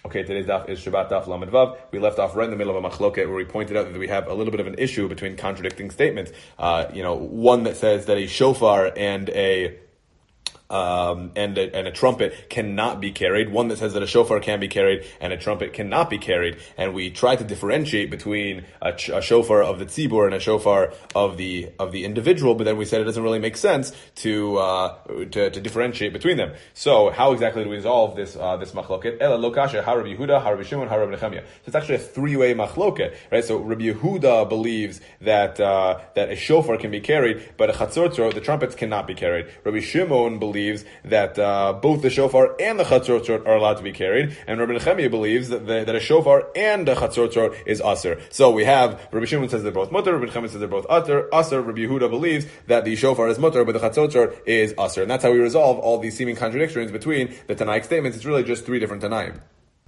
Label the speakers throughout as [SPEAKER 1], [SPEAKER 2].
[SPEAKER 1] Okay, today's daf is Shabbat daf Lamed Vav. We left off right in the middle of a machloket where we pointed out that we have a little bit of an issue between contradicting statements. One that says that a shofar and a trumpet cannot be carried. One that says that a shofar can be carried and a trumpet cannot be carried. And we try to differentiate between a shofar of the tzibur and a shofar of the individual. But then we said it doesn't really make sense to differentiate between them. So how exactly do we resolve this machloket? Ela lo kasha, ha Rabbi Yehuda, ha Rabbi Shimon, ha Rabbi Nechemia. So it's actually a three-way machloket, right? So Rabbi Yehuda believes that a shofar can be carried, but a chatzor, the trumpets cannot be carried. Rabbi Shimon believes that both the shofar and the chatzor are allowed to be carried, and Rabbi Nechemia believes that a shofar and a chatzor is aser. So we have Rabbi Shimon says they're both mutter, Rabbi Nechemia says they're both aser. Rabbi Yehuda believes that the shofar is mutter, but the chatzor is aser, and that's how we resolve all these seeming contradictions between the Tanaic statements. It's really just three different Tanaim.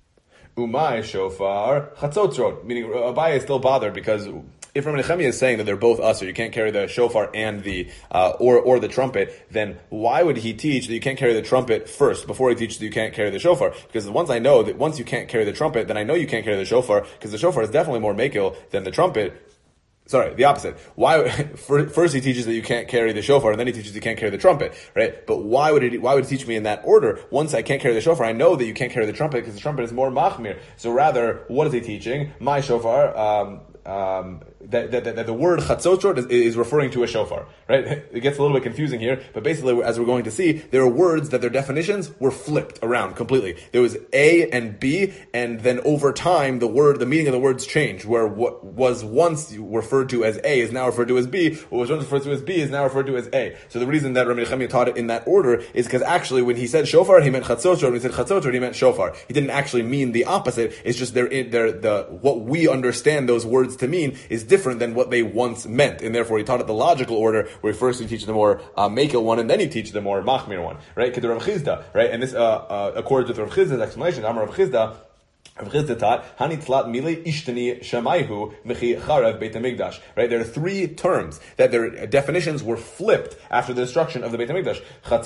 [SPEAKER 1] Umay shofar chatzotrot, meaning Abaye is still bothered because if Rabbi Nechemia is saying that they're both usher, you can't carry the shofar and the or the trumpet, then why would he teach that you can't carry the trumpet first before he teaches that you can't carry the shofar? Because once I know that once you can't carry the trumpet, then I know you can't carry the shofar, because the shofar is definitely more makil than the trumpet. Sorry, the opposite. Why? First he teaches that you can't carry the shofar, and then he teaches you can't carry the trumpet, right? But why would he teach me in that order? Once I can't carry the shofar, I know that you can't carry the trumpet because the trumpet is more machmir. So rather, what is he teaching? My shofar. That the word chatzotrot is referring to a shofar, right? It gets a little bit confusing here, but basically, as we're going to see, there are words that their definitions were flipped around completely. There was A and B, and then over time, the meaning of the words changed, where what was once referred to as A is now referred to as B, what was once referred to as B is now referred to as A. So the reason that Rabbi Nechemia taught it in that order is because actually when he said shofar, he meant chatzotrot. When he said chatzotrot, he meant shofar. He didn't actually mean the opposite. It's just what we understand those words to mean is different than what they once meant, and therefore he taught it the logical order, where first he teaches the more makil one, and then he teaches the more machmir one, right? Kedar Rav Chizda, right? And this accords with Rav Chizda's explanation. Amar Rav Chizda. Rav Chizda taught, Hani tlat mili ishtani shamayhu mechi charav Beit HaMikdash. Right? There are three terms that their definitions were flipped after the destruction of the Beit HaMikdash.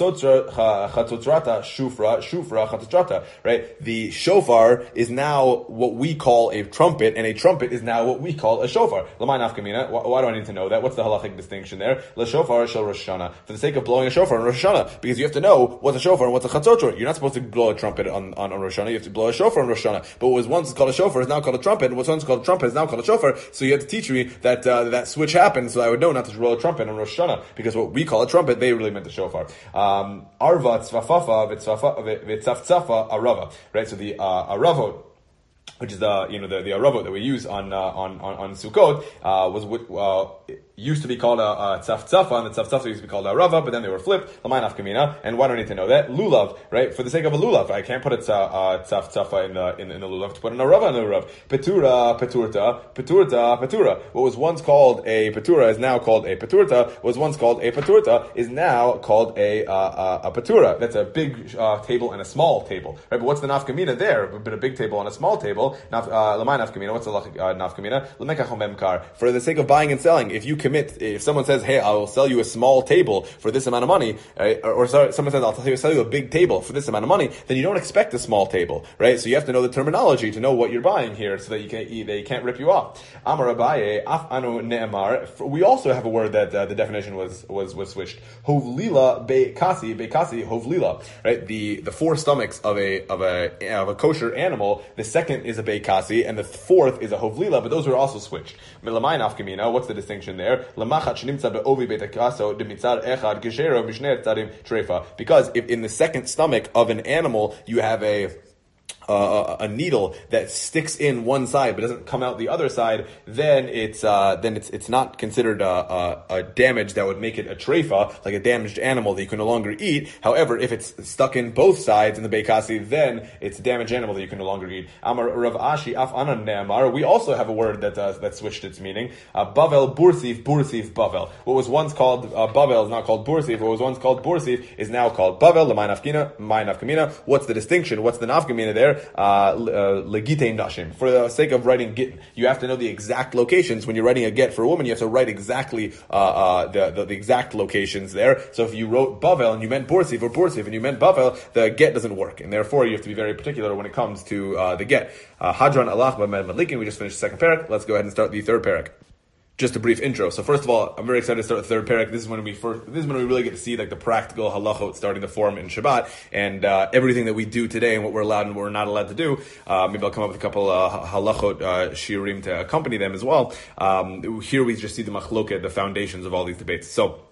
[SPEAKER 1] Chatzotrata shufra chatzotrata. Right? The shofar is now what we call a trumpet, and a trumpet is now what we call a shofar. Lamai nafkamina. Why do I need to know that? What's the halachic distinction there? La shofar shel Rosh Hashanah. For the sake of blowing a shofar on Rosh Hashanah, because you have to know what's a shofar and what's a chatzotro. You're not supposed to blow a trumpet on Rosh Hashanah. You have to blow a shofar on Rosh Hashanah. But what was once called a shofar is now called a trumpet, and what's once called a trumpet is now called a shofar. So you had to teach me that that switch happened, so I would know not to blow a trumpet on Rosh Hashanah, because what we call a trumpet, they really meant the shofar. Arva tzvafafa v'tzafzafa arava. Right, so the aravot, which is the aravot that we use on Sukkot, used to be called a tzafzafa, and the tzafzafa used to be called a rava, but then they were flipped. L'may nafkamina, and why do I need to know that? Lulav, right? For the sake of a lulav, I can't put a tzafzafa in the lulav to put in a rava in the lulav. Petura, petura. What was once called a petura is now called a peturta. What was once called a peturta is now called a petura. That's a big table and a small table, right? But what's the nafkamina there? But a big table and a small table. L'may nafkamina. What's the nafkamina? L'mekachom b'mkar. For the sake of buying and selling, if someone says, hey, I will sell you a small table for this amount of money, right? Or someone says, I'll sell you a big table for this amount of money, then you don't expect a small table, right? So you have to know the terminology to know what you're buying here, so that they can't rip you off. Amar Abaye, af anu ne'emar. We also have a word that the definition was switched. Hovlila bekasi hovlila, right? The four stomachs of a kosher animal, the second is a bekasi, and the fourth is a hovlila, but those were also switched. Milamai nafkamina. What's the distinction there? Because if in the second stomach of an animal you have a needle that sticks in one side but doesn't come out the other side, then it's not considered a damage that would make it a treifa, like a damaged animal that you can no longer eat. However, if it's stuck in both sides in the beikasi, then it's a damaged animal that you can no longer eat. Amar Rav Ashi af anan ne'amar. We also have a word that switched its meaning. Bavel bursif Bavel. What was once called Bavel is now called bursif. What was once called bursif is now called Bavel. L'may nafkamina. What's the distinction? What's the nafkamina there? there, legite nashim. For the sake of writing get, you have to know the exact locations. When you're writing a get for a woman, you have to write exactly the exact locations there. So if you wrote Bavel and you meant Borsif, or Borsif and you meant Bavel, the get doesn't work, and therefore you have to be very particular when it comes to the get. Hadran alach b'med madlikin. We just finished the second parak. Let's go ahead and start the third parak. Just a brief intro. So first of all, I'm very excited to start the third parak. This is when we really get to see like the practical halachot starting to form in Shabbat, and everything that we do today and what we're allowed and what we're not allowed to do. Maybe I'll come up with a couple halachot shiurim to accompany them as well. Here we just see the machloket, the foundations of all these debates. So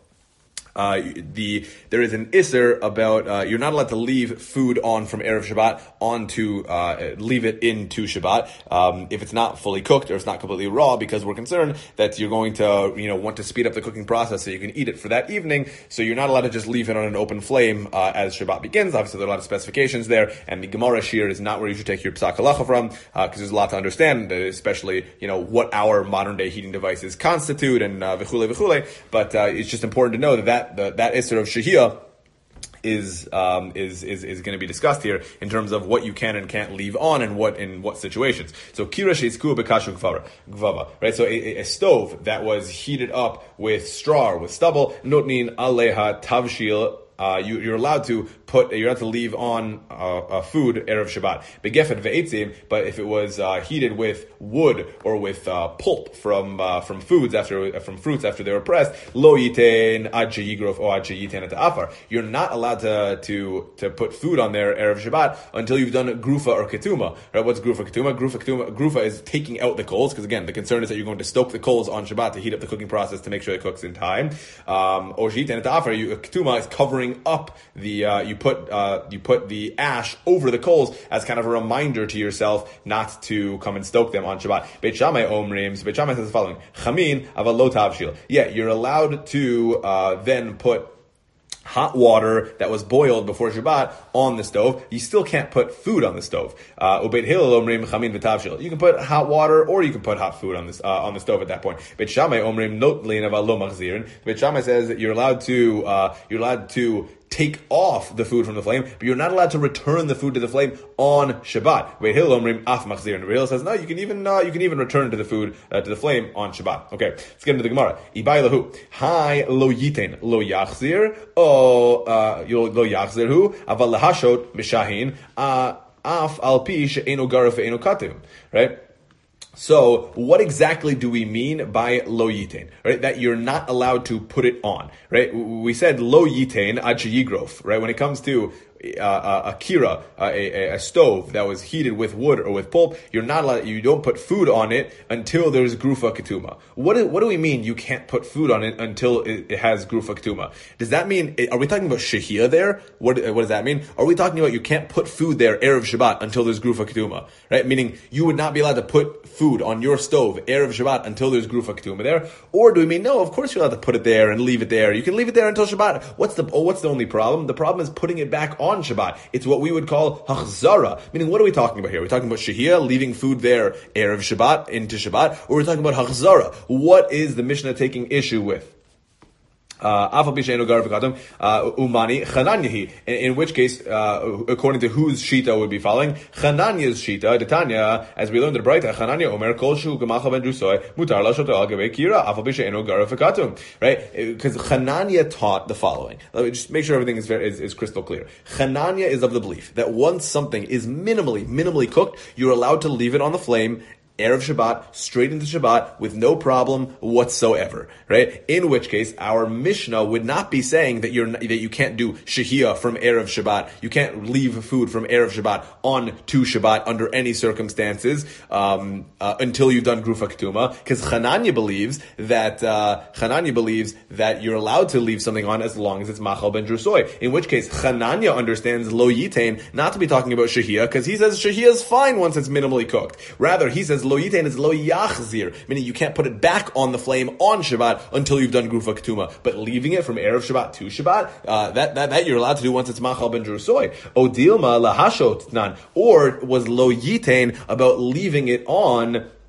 [SPEAKER 1] there is an isser about you're not allowed to leave food on from Erev Shabbat onto leave it into Shabbat if it's not fully cooked or it's not completely raw, because we're concerned that you're going to want to speed up the cooking process so you can eat it for that evening. So you're not allowed to just leave it on an open flame as Shabbat begins. Obviously, there are a lot of specifications there, and the Gemara Shir is not where you should take your Psak Halacha from, because there's a lot to understand, especially what our modern day heating devices constitute and v'chule v'chule. But it's just important to know that Isser of Shehiyah is going to be discussed here in terms of what you can and can't leave on and in what situations. So kira sheizku bekashu gvava, right? So a stove that was heated up with straw or with stubble, notnin aleha tavshil. You're allowed to leave on food erev Shabbat. Begefet ve'etzim, but if it was heated with wood or with pulp from fruits after they were pressed, lo yitein ad sheyigrof or ad sheyiten et afar. You're not allowed to put food on there erev Shabbat until you've done grufa or ketuma. Right? What's grufa ketuma? Grufa is taking out the coals, because again the concern is that you're going to stoke the coals on Shabbat to heat up the cooking process to make sure it cooks in time. Or sheyiten et afar. Ketuma is covering up the you put the ash over the coals as kind of a reminder to yourself not to come and stoke them on Shabbat. Beit Shammai omrim. Beit Shammai says the following: Chamin aval lo tavshil. Yeah, you're allowed to then put hot water that was boiled before Shabbat on the stove. You still can't put food on the stove. Ubeit Hillel omrim chamin v'tavshil. You can put hot water or you can put hot food on the stove at that point. Beit Shammai omrim not lein aval lo machzirin. Beit Shammai says that you're allowed to take off the food from the flame, but you're not allowed to return the food to the flame on Shabbat. Beit Hillel omrim af machzirin. Beit Hillel says no, you can even return to the food to the flame on Shabbat. Okay, let's get into the Gemara. Ibai lahu hi lo yiten lo yachzir lo yachzir hu aval lahashot mishahin af al pi she'eno garuf ve'eno katim. Right. So, what exactly do we mean by lo yitain? Right, that you're not allowed to put it on. Right, we said lo yitain ad sheyigrof. Right, when it comes to a kira, a stove that was heated with wood or with pulp, you're not allowed. You don't put food on it until there's grufa ketuma. What do we mean? You can't put food on it until it has grufa ketuma. Does that mean? Are we talking about shehiyah there? What does that mean? Are we talking about you can't put food there erev Shabbat until there's grufa ketuma? Right, meaning you would not be allowed to put food on your stove erev Shabbat until there's grufa ketuma there. Or do we mean no? Of course you're allowed to put it there and leave it there. You can leave it there until Shabbat. What's the only problem? The problem is putting it back on Shabbat. It's what we would call hachzara. Meaning, what are we talking about here? We're talking about shehiyah, leaving food there erev Shabbat into Shabbat, or we're talking about hachzara. What is the Mishnah taking issue with? Umani Chananyahi, in which case, according to whose shita would be following, Chananya's shita, Detanya, as we learned in the Braita, Chananya Omer Kol Shu Gemacha Ben Drusoi Mutar La Shoto Al Gabei Kira Afal B'She'eno Garuf V'Katum. Right, because Chananya taught the following. Let me just make sure everything is crystal clear. Chananya is of the belief that once something is minimally cooked, you're allowed to leave it on the flame erev Shabbat, straight into Shabbat, with no problem whatsoever, right? In which case, our Mishnah would not be saying that you can't do shehiyah from erev Shabbat, you can't leave food from erev Shabbat on to Shabbat under any circumstances until you've done grufa ketuma, because Chananya believes that you're allowed to leave something on as long as it's machal ben drusoi. In which case, Chananya understands lo yitain not to be talking about shehiyah, because he says shehiyah is fine once it's minimally cooked. Rather, he says lo yitain is lo yachzir, meaning you can't put it back on the flame on Shabbat until you've done grufa ketuma. But leaving it from erev Shabbat to Shabbat, that you're allowed to do once it's machal ben drusoi. O dilma lahashot nan, or was lo yitain about leaving it on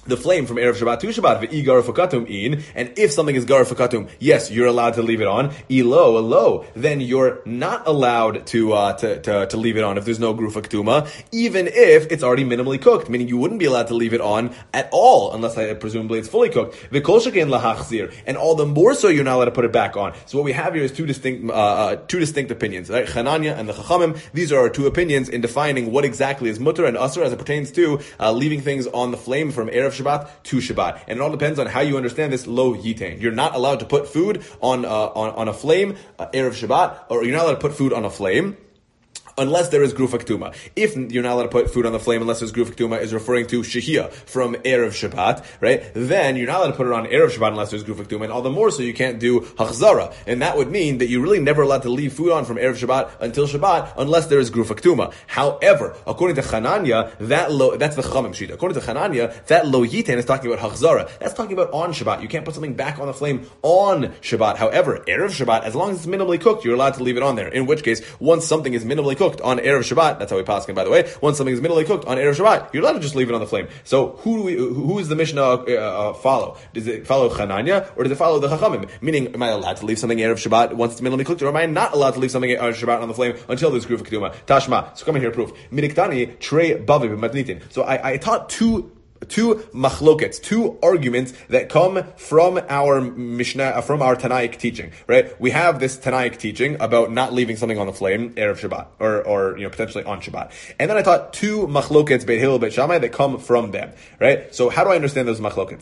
[SPEAKER 1] the flame from Erev Shabbat to Shabbat, ve'i gar fakatum in, and if something is gar fakatum, yes, you're allowed to leave it on. Ilo, then you're not allowed to leave it on if there's no grufa ktuma, even if it's already minimally cooked, meaning you wouldn't be allowed to leave it on at all, unless presumably it's fully cooked. V'kol sheken lahachzir, and all the more so you're not allowed to put it back on. So what we have here is two distinct opinions, right? Chananya and the Chachamim, these are our two opinions in defining what exactly is mutter and asur as it pertains to leaving things on the flame from Erev Shabbat to Shabbat. And it all depends on how you understand this lo yitain. You're not allowed to put food on a flame, Erev Shabbat, or you're not allowed to put food on a flame unless there is grufa ktuma. If you're not allowed to put food on the flame unless there's grufa ktuma is referring to shehiyah from Erev Shabbat, right? Then you're not allowed to put it on Erev Shabbat unless there's grufa ktuma, and all the more so you can't do hachzara. And that would mean that you're really never allowed to leave food on from Erev Shabbat until Shabbat unless there is grufa ktuma. However, according to Chananya, that's the Chachamim Shita. According to Chananya, that lo yitain is talking about hachzara. That's talking about on Shabbat. You can't put something back on the flame on Shabbat. However, Erev Shabbat, as long as it's minimally cooked, you're allowed to leave it on there. In which case, once something is minimally cooked on Erev Shabbat, that's how we pass it, by the way. Once something is minimally cooked on Erev Shabbat, you're allowed to just leave it on the flame. So who is the Mishnah follow? Does it follow Chananya or does it follow the Chachamim? Meaning, am I allowed to leave something Erev Shabbat once it's minimally cooked, or am I not allowed to leave something Erev Shabbat on the flame until there's grufa ketuma? Tashma. So come in here, proof. Miniktani trei bavi b'matnitin. So I taught two machlokets, two arguments that come from our Mishnah, from our Tanaic teaching, right? We have this Tanaic teaching about not leaving something on the flame, Erev Shabbat, or potentially on Shabbat. And then I taught two machlokets, Beit Hillel, Beit Shammai, that come from them, right? So how do I understand those machlokets?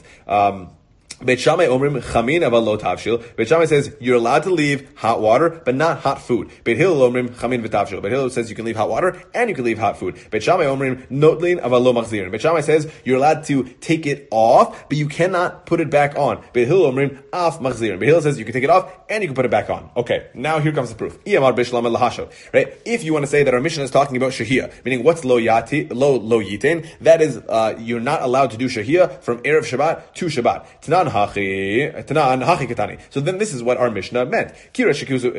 [SPEAKER 1] Beit Shammai omrim chamin aval lo tavshil. Beit Shammai says you're allowed to leave hot water, but not hot food. Beit Hillel omrim chamin v'tavshil. Beit Hillel says you can leave hot water and you can leave hot food. Beit Shammai omrim notlin aval lo machzirin. Beit Shammai says you're allowed to take it off, but you cannot put it back on. Beit Hillel omrim af machzirin. Beit Hillel says you can take it off and you can put it back on. Okay, now here comes the proof. Iyamar bishlam lahashov. Right? If you want to say that our Mishnah is talking about shahiyah, meaning what's lo yitain, that is you're not allowed to do shahiyah from Erev Shabbat to Shabbat. Tanan hachi. So then this is what our Mishnah meant. Right?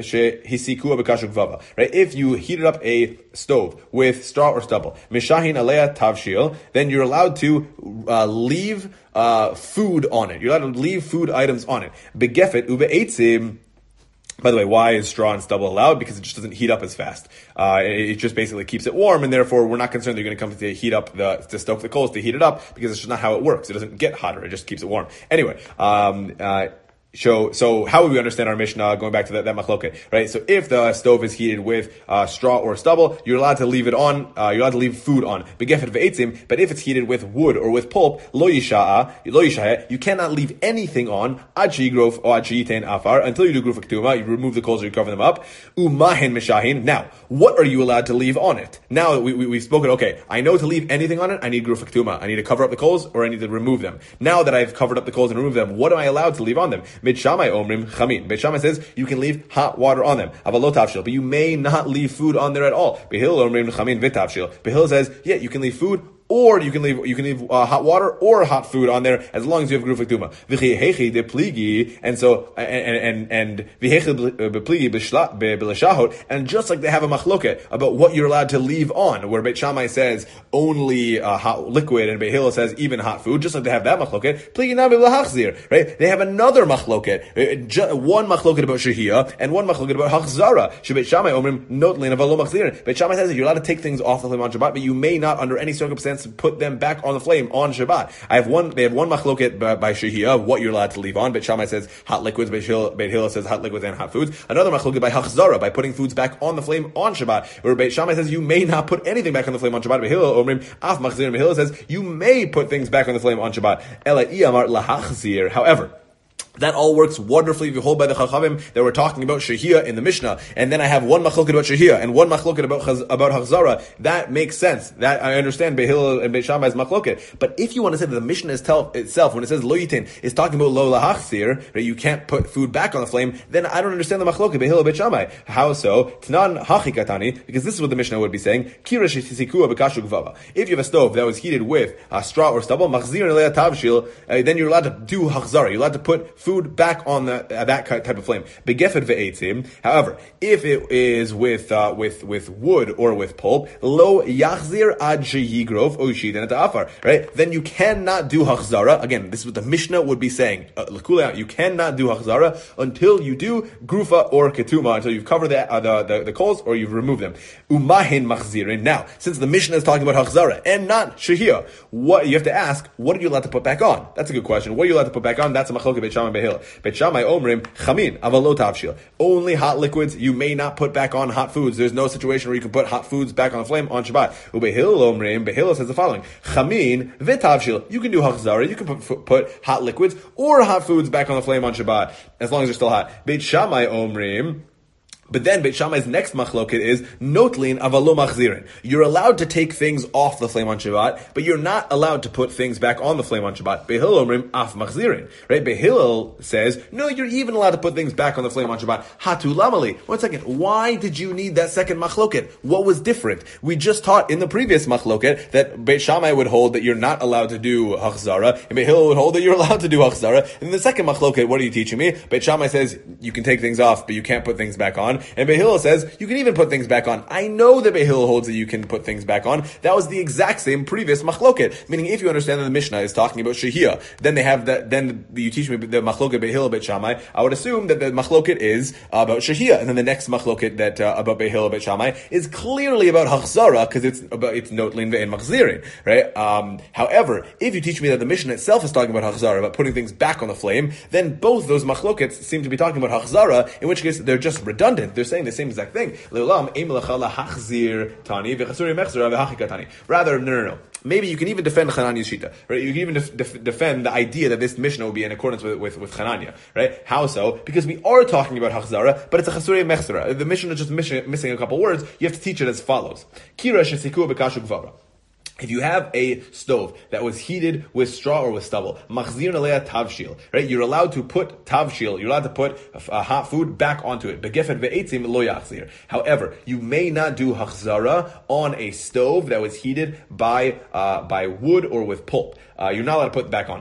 [SPEAKER 1] If you heated up a stove with straw or stubble, mishahin alea tavshil, then you're allowed to leave food on it. You're allowed to leave food items on it. Begefet ube'etzim. By the way, why is straw and stubble allowed? Because it just doesn't heat up as fast. It just basically keeps it warm, and therefore we're not concerned that you're going to come to heat up to stoke the coals to heat it up, because it's just not how it works. It doesn't get hotter; it just keeps it warm. Anyway, So how would we understand our Mishnah, going back to that machloket, right? So if the stove is heated with straw or stubble, you're allowed to leave it on, you're allowed to leave food on. Begefet ve'etzim, but if it's heated with wood or with pulp, lo yisha'eh, you cannot leave anything on, ad she'igrof or ad she'yitain afar, until you do grufa ketuma, you remove the coals or you cover them up. Umahen mishahin. Now, what are you allowed to leave on it? Now we've spoken, okay, I know to leave anything on it, I need grufa ketuma. I need to cover up the coals or I need to remove them. Now that I've covered up the coals and removed them, what am I allowed to leave on them? Beit Shammai omrim chamin. Beit Shammai says you can leave hot water on them, aval lo tavshil, but you may not leave food on there at all. Beit Hillel omrim chamin v'tavshil. Beit Hillel says, yeah, you can leave food, or you can leave hot water or hot food on there as long as you have grufa ketuma. V'chi hechi de pligi, and so and v'hechi bepligi b'leshahot, and just like they have a machloket about what you're allowed to leave on, where Beit Shammai says only hot liquid and Beit Hillel says even hot food, just like they have that machloket, pligi nami b'lahachzir, right? They have another machloket, one machloket about shehiyah and one machloket about hachzara. Beit Shammai omrim notlin aval lo machzir. Beit Shammai says that you're allowed to take things off the flame on Shabbat, but you may not, under any circumstance, to put them back on the flame on Shabbat. They have one machloket by shehiyah, what you're allowed to leave on. Beit Shammai says hot liquids, Beit Hillel says hot liquids and hot foods. Another machloket by hachzara, by putting foods back on the flame on Shabbat, where Beit Shammai says you may not put anything back on the flame on Shabbat. Beit Hillel omrim af machzir. Beit Hillel says you may put things back on the flame on Shabbat. Ela iyamar lahachzir. However, that all works wonderfully if you hold by the Chachamim that we're talking about Shehiyah in the Mishnah, and then I have one machloket about Shehiyah and one machloket about Hachzara. That makes sense. That I understand Beit Hillel and Beit Shammai's machloket. But if you want to say that the Mishnah itself, when it says lo yitin, is talking about lo lahachzir, right, you can't put food back on the flame, then I don't understand the machloket Beit Hillel Beit Shammai. How so? Tanan hachikatani, because this is what the Mishnah would be saying. Kira shetikua b'kashu gvava. If you have a stove that was heated with straw or stubble, machzir elei tavshil, then you're allowed to do Hachzara. You're allowed to put food back on that type of flame. Begefet ve'etzim. However, if it is with wood or with pulp, lo yachzir ad sheyigrov oishid and afar. Right? Then you cannot do hachzara. Again, this is what the Mishnah would be saying. You cannot do hachzara until you do grufa or ketuma, until you've covered the coals or you've removed them. Umahin machzirin. Now, since the Mishnah is talking about hachzara and not shehiyah, what you have to ask, what are you allowed to put back on? That's a good question. What are you allowed to put back on? That's a machloket Beit Shammai Beit Hillel. Beit Shammai omrim chamin aval lo tavshil. Only hot liquids. You may not put back on hot foods. There's no situation where you can put hot foods back on the flame on Shabbat. Ubei Hillel omrim. Beit Hillel says the following: chamin v'tavshil. You can do hachzara. You can put hot liquids or hot foods back on the flame on Shabbat as long as they're still hot. Beit Shammai omrim. But then Beit Shammai's next machloket is notlin avalo machzirin. You're allowed to take things off the flame on Shabbat, but you're not allowed to put things back on the flame on Shabbat. Beit Hillel omrim af machzirin. Right? Beit Hillel says, no, you're even allowed to put things back on the flame on Shabbat. Hatu lamali. 1 second. Why did you need that second machloket? What was different? We just taught in the previous machloket that Beit Shammai would hold that you're not allowed to do hachzara, and Beit Hillel would hold that you're allowed to do hachzara. And in the second machloket, what are you teaching me? Beit Shammai says you can take things off, but you can't put things back on. And Beit Hillel says you can even put things back on. I know that Beit Hillel holds that you can put things back on. That was the exact same previous machloket. Meaning, if you understand that the Mishnah is talking about shehiyah, then they have that. Then you teach me the machloket Beit Hillel Beit Shammai. I would assume that the machloket is about shehiyah, and then the next machloket that about Beit Hillel Beit Shammai is clearly about hachzara because it's notlin ve'en machzirin, right? However, if you teach me that the Mishnah itself is talking about hachzara, about putting things back on the flame, then both those machlokets seem to be talking about hachzara, in which case they're just redundant. They're saying the same exact thing. Rather, no. Maybe you can even defend Chananya's shita, right? You can even defend the idea that this Mishnah will be in accordance with Chananya, right? How so? Because we are talking about hachzara, but it's a chasurei mechzara. The Mishnah is just missing a couple words. You have to teach it as follows. Kira shesiku b'kashu gvara. If you have a stove that was heated with straw or with stubble, machzir alea tavshil, right? You're allowed to put tavshil. You're allowed to put hot food back onto it. Begefet ve'etzim lo yachzir. However, you may not do hachzara on a stove that was heated by wood or with pulp. You're not allowed to put it back on.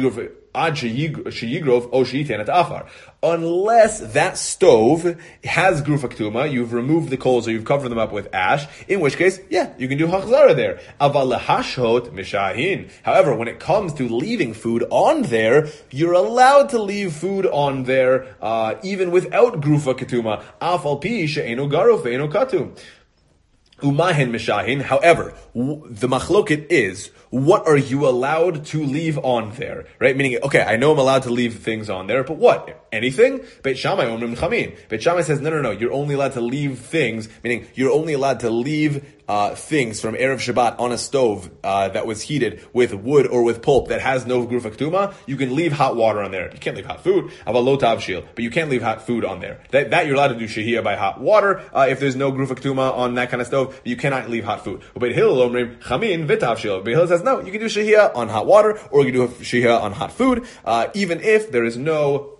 [SPEAKER 1] Unless that stove has grufa ketuma, you've removed the coals or you've covered them up with ash, in which case, yeah, you can do hachzara there. Aval lehashot mishahin. However, when it comes to leaving food on there, you're allowed to leave food on there, even without grufa ketuma. Afal pi she'enu garuf ve'enu katum. Umahin mishahin. However, the machloket is, what are you allowed to leave on there? Right? Meaning, okay, I know I'm allowed to leave things on there, but what? Anything? Beit Shammai omrim chamin. Beit Shammai says, no. You're only allowed to leave things, meaning you're only allowed to leave things from Erev Shabbat on a stove that was heated with wood or with pulp that has no grufa ketuma. You can leave hot water on there. You can't leave hot food. Aval lo tavshil, but you can't leave hot food on there. That you're allowed to do shehiyah by hot water if there's no grufa ketuma on that kind of stove. But you cannot leave hot food. Beit Hillel omrim chamin v'tavshil. Beit Hillel says no. You can do shehiyah on hot water or you can do shehiyah on hot food, even if there is no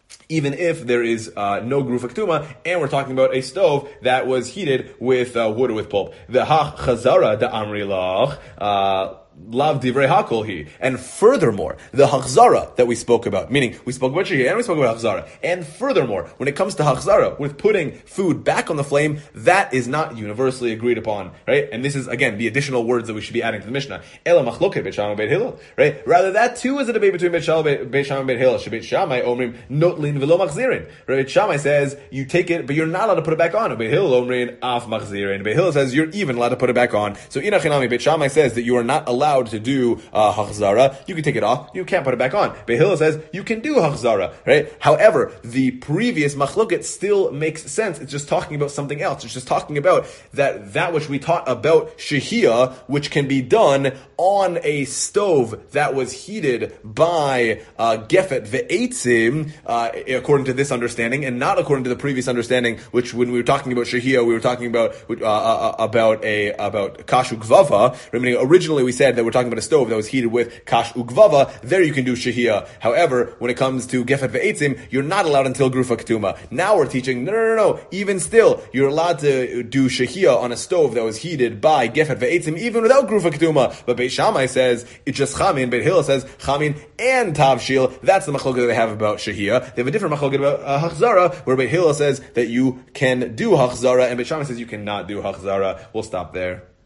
[SPEAKER 1] grufa ketuma, and we're talking about a stove that was heated with wood or with pulp. The ha chazara da amri lach lav divrei hakol hi. And furthermore, the hachzara that we spoke about, meaning we spoke about shehiyah and we spoke about hachzara. And furthermore, when it comes to hachzara, with putting food back on the flame, that is not universally agreed upon, right? And this is, again, the additional words that we should be adding to the Mishnah. Ela machloket Beit Shammai Beit Hillel, right? Rather, that too is a debate between Beit Shammai and Beit Hillel. Beit Shammai omrim notlin v'lo machzirin. Right? Beit Shammai says you take it, but you're not allowed to put it back on. Beit Hillel omrim af machzirin. Beit Hillel says you're even allowed to put it back on. So inachinami, Beit Shammai says that you are not allowed to do hachzara. You can take it off. You can't put it back on. Beit Hillel says you can do hachzara, right? However, the previous machloket still makes sense. It's just talking about something else. It's just talking about that which we taught about shehiyah, which can be done on a stove that was heated by gefet ve'etzim. according to this understanding, and not according to the previous understanding, which when we were talking about shahiyah, we were talking about kash ugvava. Originally we said that we're talking about a stove that was heated with kash ugvava. There you can do shahiyah. However, when it comes to gefet ve'etzim, you're not allowed until grufa ketuma. Now we're teaching, no. Even still, you're allowed to do shahiyah on a stove that was heated by gefet ve'etzim, even without grufa ketuma. But Beit Shammai says it's just chamin. Beit Hillel says chamin and tavshil. That's the machloket that they have about shahiyah. They have a different machloket about hachzara, where Beit Hillel says that you can do hachzara, and Beit Shammai says you cannot do hachzara. We'll stop there.